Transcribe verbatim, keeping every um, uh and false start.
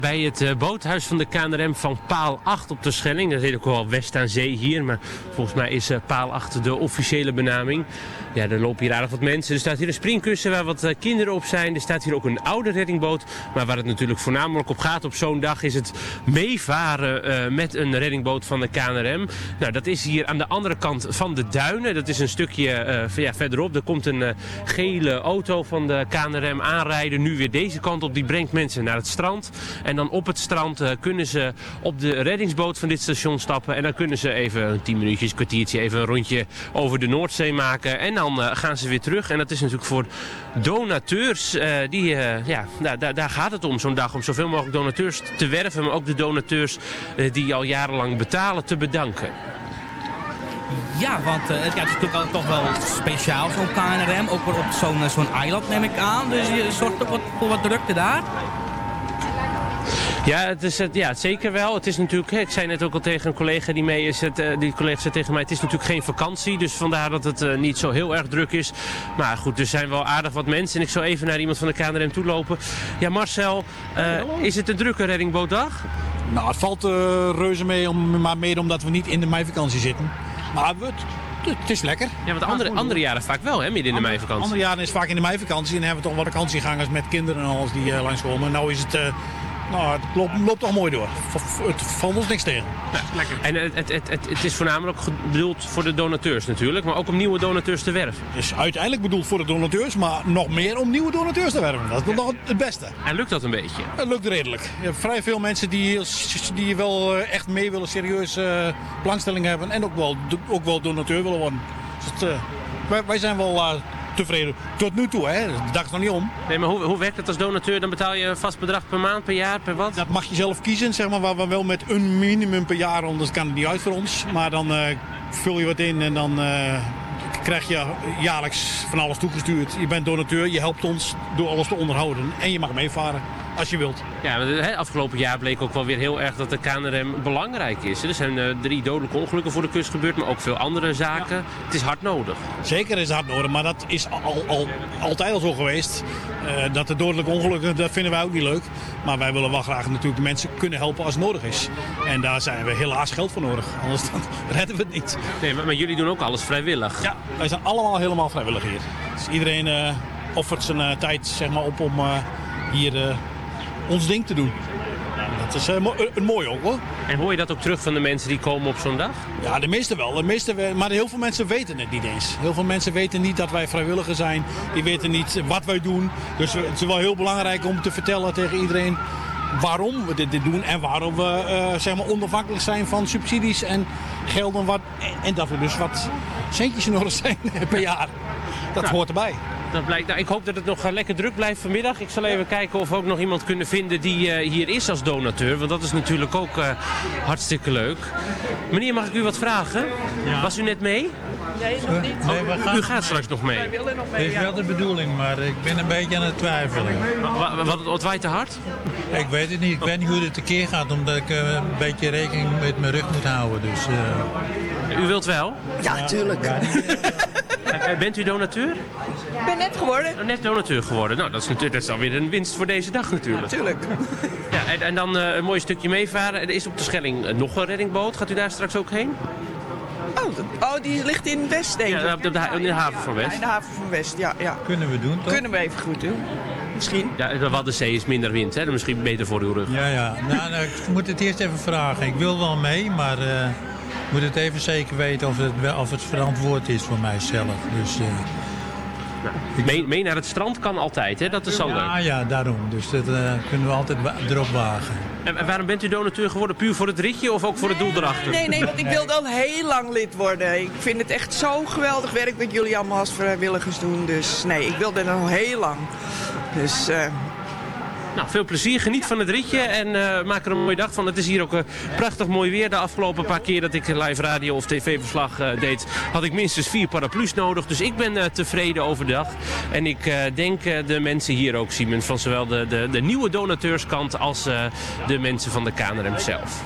Bij het uh, boothuis van de K N R M van Paal acht op de Schelling. Dat heet ook wel West aan Zee hier, maar volgens mij is uh, Paal acht de officiële benaming. Ja, er lopen hier aardig wat mensen. Er staat hier een springkussen waar wat uh, kinderen op zijn. Er staat hier ook een oude reddingboot. Maar waar het natuurlijk voornamelijk op gaat op zo'n dag is het meevaren uh, met een reddingboot van de K N R M. Nou, dat is hier aan de andere kant van de duinen. Dat is een stukje uh, ja, verderop. Er komt een uh, gele auto van de K N R M aanrijden. Nu weer deze kant op. Die brengt mensen naar het strand. En dan op het strand uh, kunnen ze op de reddingsboot van dit station stappen. En dan kunnen ze even tien minuutjes, een kwartiertje, even een rondje over de Noordzee maken. En dan uh, gaan ze weer terug. En dat is natuurlijk voor donateurs. Uh, die, uh, ja, daar, daar, daar gaat het om zo'n dag. Om zoveel mogelijk donateurs te werven. Maar ook de donateurs uh, die al jarenlang betalen te bedanken. Ja, want uh, het, ja, het is natuurlijk ook toch wel speciaal, zo'n K N R M. Ook op zo'n, zo'n eiland neem ik aan. Dus je zorgt ook wat, voor wat drukte daar. Ja, het is het, ja, zeker wel. Het is natuurlijk, ik zei net ook al tegen een collega die mee is, het, uh, die collega zei tegen mij, het is natuurlijk geen vakantie, dus vandaar dat het uh, niet zo heel erg druk is. Maar goed, er zijn wel aardig wat mensen en ik zal even naar iemand van de K N R M toe lopen. Ja, Marcel, uh, is het een drukke reddingbootdag? Nou, het valt uh, reuze mee, om, maar meer omdat we niet in de meivakantie zitten. Maar het, het is lekker. Ja, want andere, andere jaren vaak wel, hè, midden in de meivakantie. Andere jaren is vaak in de meivakantie en dan hebben we toch wat vakantiegangers met kinderen en alles die uh, langskomen. Nou is het... Uh, Nou, het loopt, loopt toch mooi door. Het valt ons niks tegen. Ja, lekker. En het, het, het, het, het is voornamelijk bedoeld voor de donateurs natuurlijk, maar ook om nieuwe donateurs te werven. Het is uiteindelijk bedoeld voor de donateurs, maar nog meer om nieuwe donateurs te werven. Dat is nog het beste. En lukt dat een beetje? Het lukt redelijk. Je hebt vrij veel mensen die, die wel echt mee willen, serieus uh, belangstelling hebben en ook wel, ook wel donateur willen worden. Dus het, uh, wij, wij zijn wel... Uh, tevreden. Tot nu toe, hè. De dag is nog niet om. Nee, maar hoe, hoe werkt het als donateur? Dan betaal je een vast bedrag per maand, per jaar, per wat? Dat mag je zelf kiezen, zeg maar, waar we wel met een minimum per jaar, anders kan het niet uit voor ons. Maar dan uh, vul je wat in en dan uh, krijg je jaarlijks van alles toegestuurd. Je bent donateur, je helpt ons door alles te onderhouden. En je mag meevaren, als je wilt. Ja, het afgelopen jaar bleek ook wel weer heel erg dat de K N R M belangrijk is. Er zijn uh, drie dodelijke ongelukken voor de kust gebeurd, maar ook veel andere zaken. Ja. Het is hard nodig. Zeker is het hard nodig, maar dat is al, al, altijd al zo geweest. Uh, dat de dodelijke ongelukken, dat vinden wij ook niet leuk. Maar wij willen wel graag natuurlijk de mensen kunnen helpen als het nodig is. En daar zijn we helaas geld voor nodig, anders dan redden we het niet. Nee, maar, maar jullie doen ook alles vrijwillig. Ja, wij zijn allemaal helemaal vrijwillig hier. Dus iedereen uh, offert zijn uh, tijd zeg maar, op om uh, hier... Uh, ons ding te doen. Dat is uh, mo- een mooi ook hoor. En hoor je dat ook terug van de mensen die komen op zo'n dag? Ja, de meeste wel. De meeste, maar heel veel mensen weten het niet eens. Heel veel mensen weten niet dat wij vrijwilligers zijn. Die weten niet wat wij doen. Dus het is wel heel belangrijk om te vertellen tegen iedereen waarom we dit, dit doen. En waarom we uh, zeg maar onafhankelijk zijn van subsidies en gelden. Wat, en dat we dus wat centjes nodig zijn per jaar. Dat nou. hoort erbij. Dat blijkt, nou, ik hoop dat het nog uh, lekker druk blijft vanmiddag. Ik zal even kijken of we ook nog iemand kunnen vinden die uh, hier is als donateur. Want dat is natuurlijk ook uh, hartstikke leuk. Meneer, mag ik u wat vragen? Ja. Was u net mee? Nee, nog niet. Nee, we gaan... U gaat straks nog mee. Wij willen nog mee. Dat is wel de bedoeling, maar ik ben een beetje aan het twijfelen. Wat, wat, wat waait te hard? Ik weet het niet. Ik weet niet hoe dit tekeer gaat, omdat ik uh, een beetje rekening met mijn rug moet houden. Dus, uh... U wilt wel? Ja, tuurlijk. Ja, uh, bent u donateur? Ik ben net geworden. Oh, net donateur geworden. Nou, dat is natuurlijk dat is alweer een winst voor deze dag natuurlijk. Natuurlijk. Ja, en, en dan uh, een mooi stukje meevaren. Er is op de Schelling uh, nog een reddingboot. Gaat u daar straks ook heen? Oh, oh die ligt in West, denk ik. Ja, op de, de, in de haven van West. Ja, in de haven van West, ja. ja. Kunnen we doen, toch? Kunnen we even goed doen. Misschien. Ja, de Waddenzee is minder wind, hè? Dan misschien beter voor uw rug. Ja, ja. Nou, nou, ik moet het eerst even vragen. Ik wil wel mee, maar uh, ik moet het even zeker weten of het, of het verantwoord is voor mijzelf. Dus... Uh, Nou, mee, mee naar het strand kan altijd, hè? Dat is al leuk. Ja, ja, daarom. Dus dat uh, kunnen we altijd wa- erop wagen. En, en waarom bent u donateur geworden? Puur voor het ritje of ook voor nee, het doel erachter? Nee, nee, want ik wilde al heel lang lid worden. Ik vind het echt zo geweldig werk wat jullie allemaal als vrijwilligers doen. Dus nee, ik wilde dat al heel lang. Dus... Uh... Nou, veel plezier. Geniet van het ritje en uh, maak er een mooie dag van. Het is hier ook uh, prachtig mooi weer. De afgelopen paar keer dat ik live radio of tv-verslag uh, deed, had ik minstens vier paraplu's nodig. Dus ik ben uh, tevreden over de dag. En ik uh, denk uh, de mensen hier ook, Simon, van zowel de, de, de nieuwe donateurskant als uh, de mensen van de K N R M zelf.